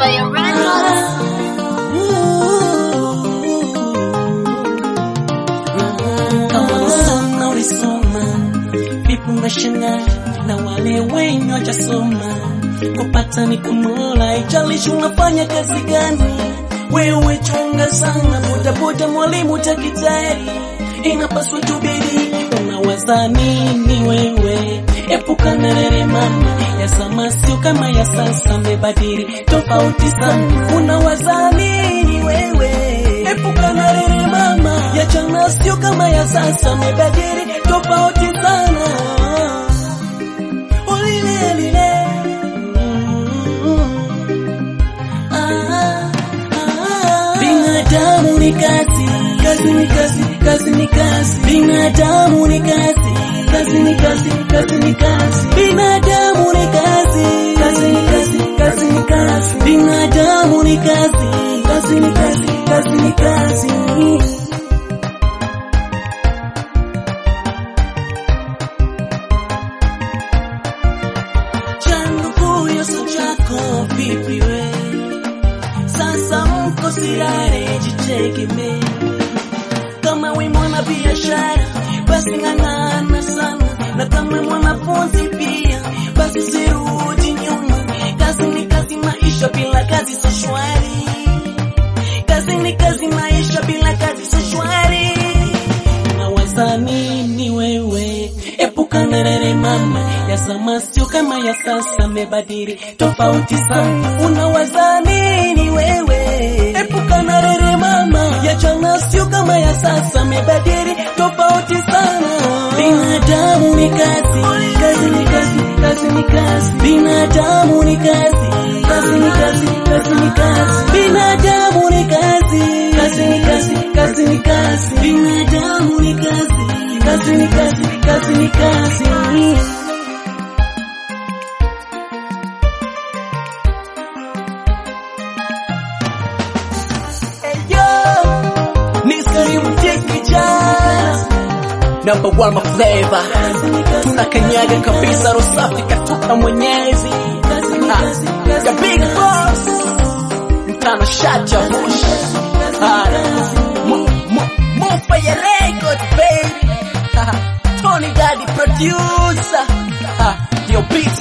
Fire Records. Kama ulisoma vipi unashangaa na wale wenye wajasoma kupata ni kumola, ijalishi unafanya kazi gani. Wewe chunga sana, bodaboda, mwalimu, takitari, inapaswa tubidi. Unawaza nini wewe? Epuka na rere mama ya zama, sio kama ya sasa, mebadili tofauti sana. Unawaza nini wewe? Epuka na rere mama ya jana, sio kama ya sasa, mebadili tofauti sana. Olile lile binadamu ni kazi, kazi ni kazi, kazi ni kazi. Binadamu ni kazi, kazi ni kazi, kazi ni kazi. Binadamu ni kazi, kazi ni kazi, kazi ni kazi. Binadamu ni kazi, kazi ni kazi, kazi ni kazi. Changu kuyo so chako vipi we? Sasa mko sirare, jitegeme. Kama we mwana biashara, basi ng'ang'ana sana. Na kama mwanafunzi pia, basi sirudi nyuma. Kazi ni kazi, maisha bila kazi so shwari. Kazi ni kazi, maisha bila kazi so shwari. Unawaza nini wewe? Epuka na rere mama ya zama, sio kama ya sasa, mebadili tofauti sana. Unawaza nini wewe? Epuka na rere mama ya jana, sio kama ya sasa, mebadili tofauti sana. Binadamu ni kazi, kazi ni kazi, kazi ni kazi. Binadamu ni kazi, kazi ni kazi, kazi ni kazi. Binadamu ni kazi, kazi ni kazi, kazi ni kazi. Binadamu ni kazi, kazi ni kazi, kazi ni kazi. Number one flavor, tunakanyaga kabisa, rosafi katuka Mwenyezi. The big boss, mtano shacha bush. More Fire Records, baby. Tony Daddy producer. Yo, big